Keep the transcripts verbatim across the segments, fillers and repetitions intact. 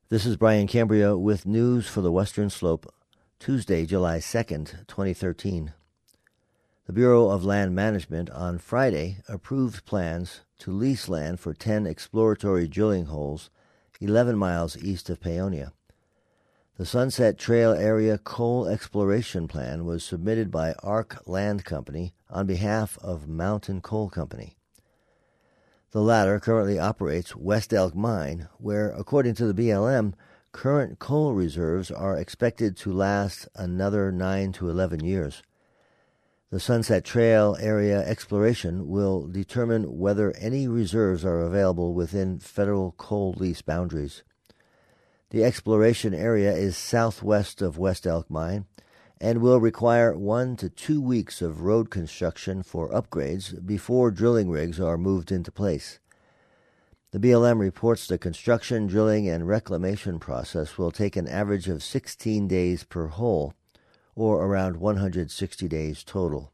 This is Brian Cambria with news for the Western Slope, Tuesday, July second, twenty thirteen. The Bureau of Land Management on Friday approved plans to lease land for ten exploratory drilling holes eleven miles east of Paonia. The Sunset Trail Area Coal Exploration Plan was submitted by Ark Land Company on behalf of Mountain Coal Company. The latter currently operates West Elk Mine, where, according to the B L M, current coal reserves are expected to last another nine to eleven years. The Sunset Trail Area Exploration will determine whether any reserves are available within federal coal lease boundaries. The exploration area is southwest of West Elk Mine and will require one to two weeks of road construction for upgrades before drilling rigs are moved into place. The B L M reports the construction, drilling, and reclamation process will take an average of sixteen days per hole, or around one hundred sixty days total.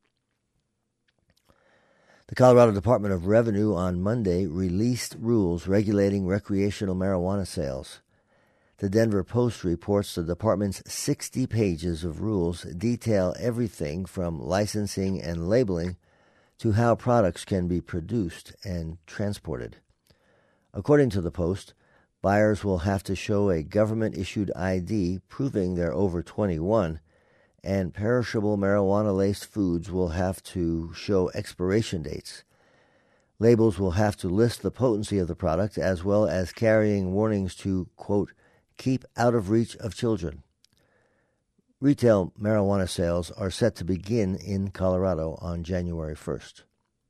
The Colorado Department of Revenue on Monday released rules regulating recreational marijuana sales. The Denver Post reports the department's sixty pages of rules detail everything from licensing and labeling to how products can be produced and transported. According to the Post, buyers will have to show a government-issued I D proving they're over twenty-one, and perishable marijuana-laced foods will have to show expiration dates. Labels will have to list the potency of the product as well as carrying warnings to, quote, keep out of reach of children. Retail marijuana sales are set to begin in Colorado on January first.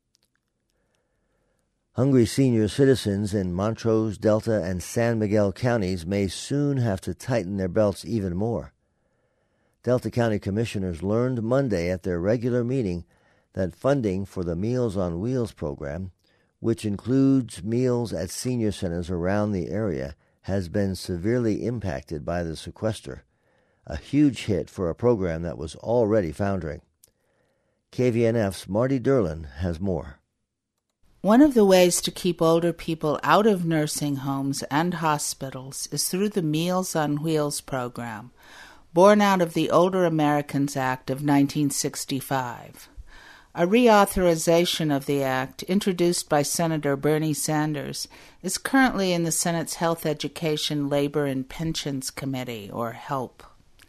Hungry senior citizens in Montrose, Delta, and San Miguel counties may soon have to tighten their belts even more. Delta County Commissioners learned Monday at their regular meeting that funding for the Meals on Wheels program, which includes meals at senior centers around the area, has been severely impacted by the sequester, a huge hit for a program that was already foundering. K V N F's Marty Derlin has more. One of the ways to keep older people out of nursing homes and hospitals is through the Meals on Wheels program, born out of the Older Americans Act of nineteen sixty-five. A reauthorization of the act, introduced by Senator Bernie Sanders, is currently in the Senate's Health, Education, Labor, and Pensions Committee, or HELP.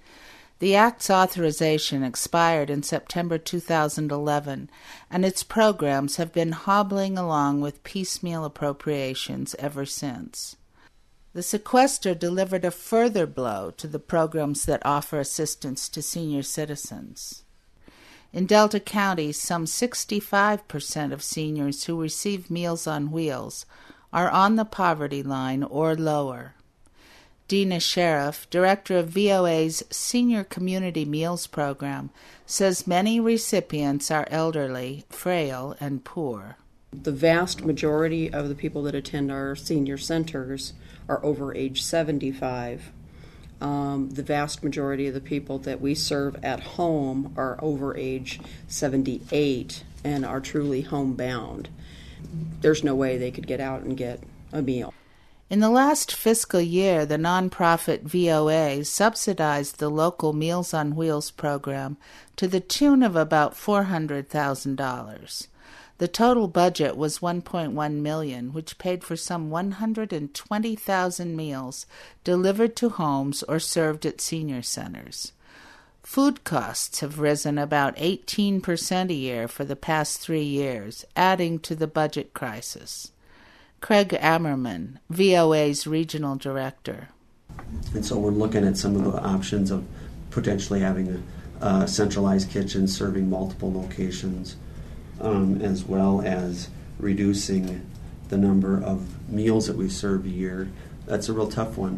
The act's authorization expired in September two thousand eleven, and its programs have been hobbling along with piecemeal appropriations ever since. The sequester delivered a further blow to the programs that offer assistance to senior citizens. In Delta County, some sixty-five percent of seniors who receive Meals on Wheels are on the poverty line or lower. Dina Sheriff, director of V O A's Senior Community Meals Program, says many recipients are elderly, frail, and poor. The vast majority of the people that attend our senior centers are over age seventy-five. Um, the vast majority of the people that we serve at home are over age seventy-eight and are truly homebound. There's no way they could get out and get a meal. In the last fiscal year, the nonprofit V O A subsidized the local Meals on Wheels program to the tune of about four hundred thousand dollars. The total budget was one point one million dollars, which paid for some one hundred twenty thousand meals delivered to homes or served at senior centers. Food costs have risen about eighteen percent a year for the past three years, adding to the budget crisis. Craig Ammerman, V O A's regional director. And so we're looking at some of the options of potentially having a, a centralized kitchen serving multiple locations, um, as well as reducing the number of meals that we serve a year. That's a real tough one.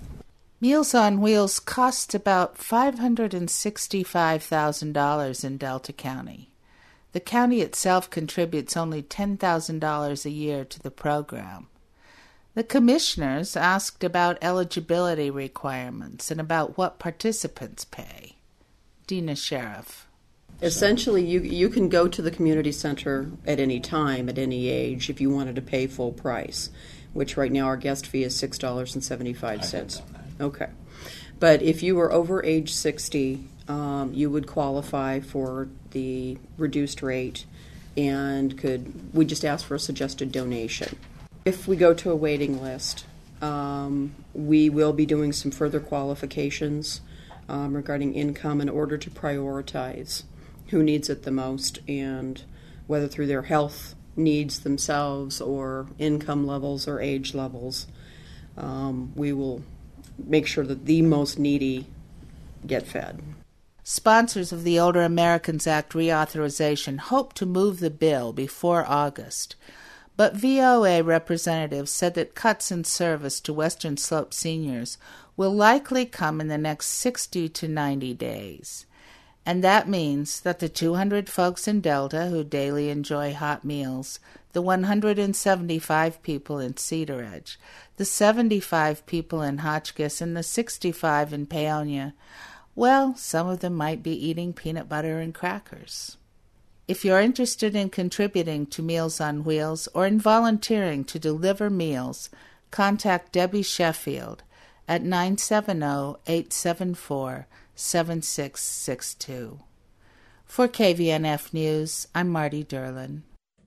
Meals on Wheels cost about five hundred sixty-five thousand dollars in Delta County. The county itself contributes only ten thousand dollars a year to the program. The commissioners asked about eligibility requirements and about what participants pay. Dina Sheriff. Essentially, you you can go to the community center at any time, at any age, if you wanted to pay full price. which right now our guest fee is six dollars and seventy-five cents. Okay. But if you were over age sixty, um, you would qualify for the reduced rate and could, we just ask for a suggested donation. If we go to a waiting list, um, we will be doing some further qualifications um, regarding income in order to prioritize who needs it the most, and whether through their health needs themselves or income levels or age levels, um, we will make sure that the most needy get fed. Sponsors of the Older Americans Act reauthorization hope to move the bill before August, but V O A representatives said that cuts in service to Western Slope seniors will likely come in the next sixty to ninety days. And that means that the two hundred folks in Delta who daily enjoy hot meals, the one hundred seventy-five people in Cedar Edge, the seventy-five people in Hotchkiss, and the sixty-five in Paonia, well, some of them might be eating peanut butter and crackers. If you're interested in contributing to Meals on Wheels or in volunteering to deliver meals, contact Debbie Sheffield at nine seven zero, eight seven four, seven six six two. For K V N F News, I'm Marty Derlin.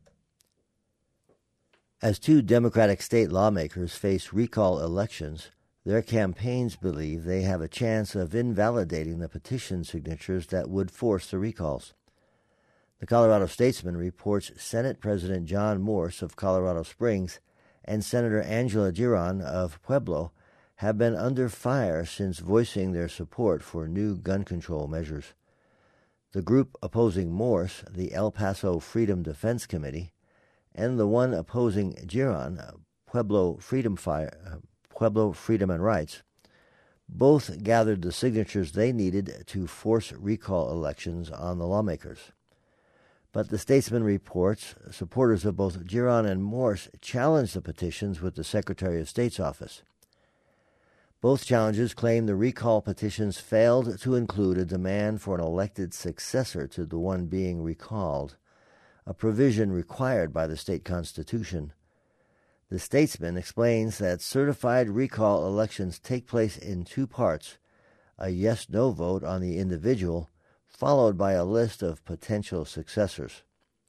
As two Democratic state lawmakers face recall elections, their campaigns believe they have a chance of invalidating the petition signatures that would force the recalls. The Colorado Statesman reports Senate President John Morse of Colorado Springs and Senator Angela Giron of Pueblo have been under fire since voicing their support for new gun control measures. The group opposing Morse, the El Paso Freedom Defense Committee, and the one opposing Giron, Pueblo Freedom Fire, uh, Pueblo Freedom and Rights, both gathered the signatures they needed to force recall elections on the lawmakers. But the Statesman reports supporters of both Giron and Morse challenged the petitions with the Secretary of State's office. Both challenges claim the recall petitions failed to include a demand for an elected successor to the one being recalled, a provision required by the state constitution. The Statesman explains that certified recall elections take place in two parts, a yes-no vote on the individual, followed by a list of potential successors.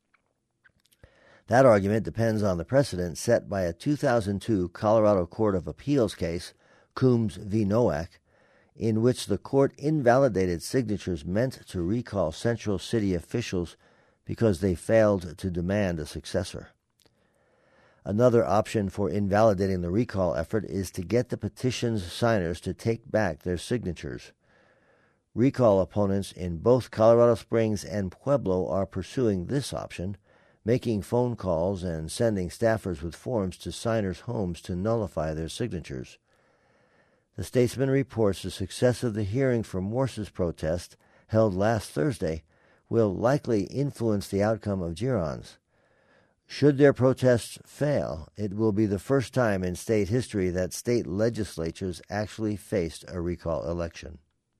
That argument depends on the precedent set by a two thousand two Colorado Court of Appeals case, Coombs v. Nowak, in which the court invalidated signatures meant to recall Central City officials because they failed to demand a successor. Another option for invalidating the recall effort is to get the petition's signers to take back their signatures. Recall opponents in both Colorado Springs and Pueblo are pursuing this option, making phone calls and sending staffers with forms to signers' homes to nullify their signatures. The Statesman reports the success of the hearing for Morse's protest, held last Thursday, will likely influence the outcome of Giron's. Should their protests fail, it will be the first time in state history that state legislatures actually faced a recall election.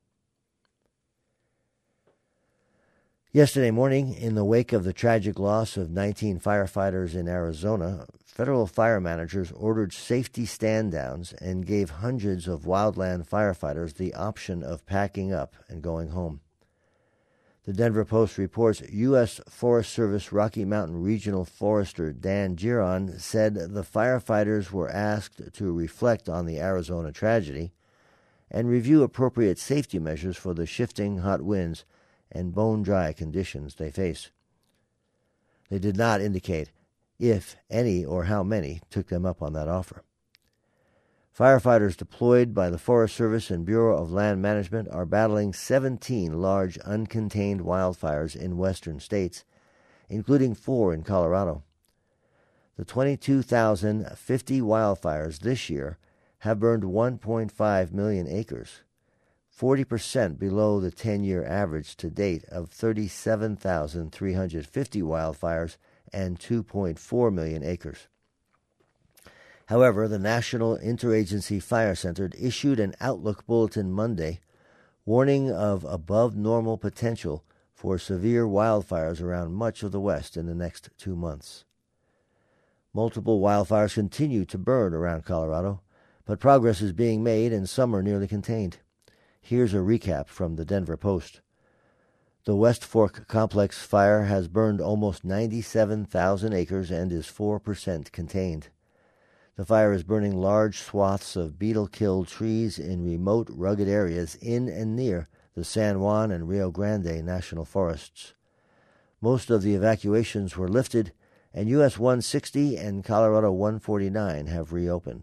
Yesterday morning, in the wake of the tragic loss of nineteen firefighters in Arizona, federal fire managers ordered safety stand-downs and gave hundreds of wildland firefighters the option of packing up and going home. The Denver Post reports U S Forest Service Rocky Mountain Regional Forester Dan Giron said the firefighters were asked to reflect on the Arizona tragedy and review appropriate safety measures for the shifting hot winds and bone-dry conditions they face. They did not indicate if any or how many took them up on that offer. Firefighters deployed by the Forest Service and Bureau of Land Management are battling seventeen large uncontained wildfires in western states, including four in Colorado. The twenty-two thousand fifty wildfires this year have burned one point five million acres, forty percent below the ten-year average to date of thirty-seven thousand three hundred fifty wildfires and two point four million acres. However, the National Interagency Fire Center issued an Outlook bulletin Monday warning of above-normal potential for severe wildfires around much of the West in the next two months. Multiple wildfires continue to burn around Colorado, but progress is being made and some are nearly contained. Here's a recap from the Denver Post. The West Fork Complex fire has burned almost ninety-seven thousand acres and is four percent contained. The fire is burning large swaths of beetle-killed trees in remote, rugged areas in and near the San Juan and Rio Grande National Forests. Most of the evacuations were lifted, and U S one sixty and Colorado one forty-nine have reopened.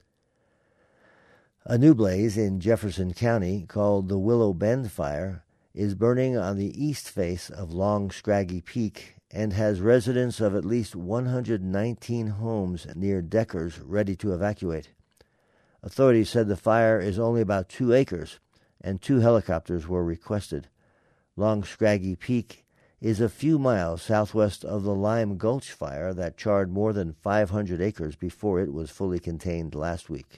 A new blaze in Jefferson County, called the Willow Bend Fire, is burning on the east face of Long Scraggy Peak and has residents of at least one hundred nineteen homes near Deckers ready to evacuate. Authorities said the fire is only about two acres, and two helicopters were requested. Long Scraggy Peak is a few miles southwest of the Lime Gulch fire that charred more than five hundred acres before it was fully contained last week.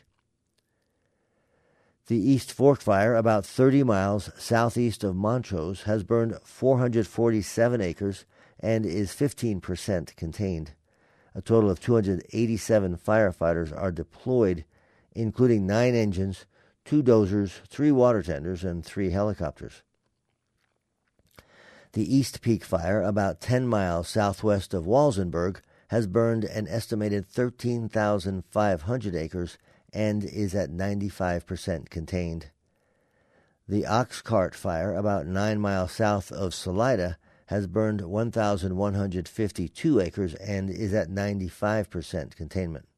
The East Fork Fire, about thirty miles southeast of Montrose, has burned four hundred forty-seven acres and is fifteen percent contained. A total of two hundred eighty-seven firefighters are deployed, including nine engines, two dozers, three water tenders, and three helicopters. The East Peak Fire, about ten miles southwest of Walsenburg, has burned an estimated thirteen thousand five hundred acres and is at ninety-five percent contained. The Ox Cart Fire, about nine miles south of Salida, has burned one thousand one hundred fifty-two acres and is at ninety-five percent containment.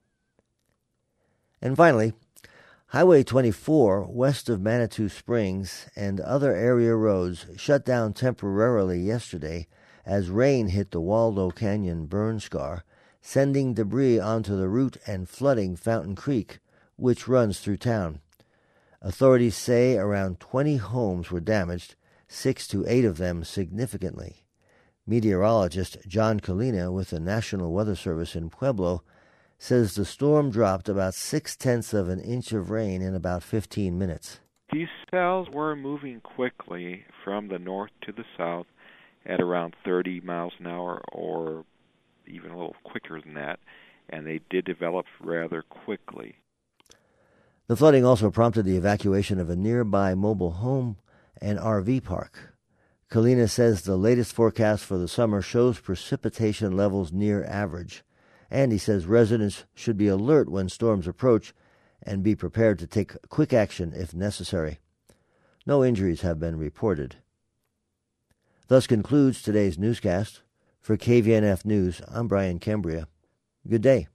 And finally, Highway twenty-four, west of Manitou Springs, and other area roads shut down temporarily yesterday as rain hit the Waldo Canyon burn scar, sending debris onto the route and flooding Fountain Creek, which runs through town. Authorities say around twenty homes were damaged, six to eight of them significantly. Meteorologist John Kalina with the National Weather Service in Pueblo says the storm dropped about six-tenths of an inch of rain in about fifteen minutes. These cells were moving quickly from the north to the south at around thirty miles an hour or even a little quicker than that, and they did develop rather quickly. The flooding also prompted the evacuation of a nearby mobile home and R V park. Kalina says the latest forecast for the summer shows precipitation levels near average, and he says residents should be alert when storms approach and be prepared to take quick action if necessary. No injuries have been reported. Thus concludes today's newscast. For K V N F News, I'm Brian Cambria. Good day.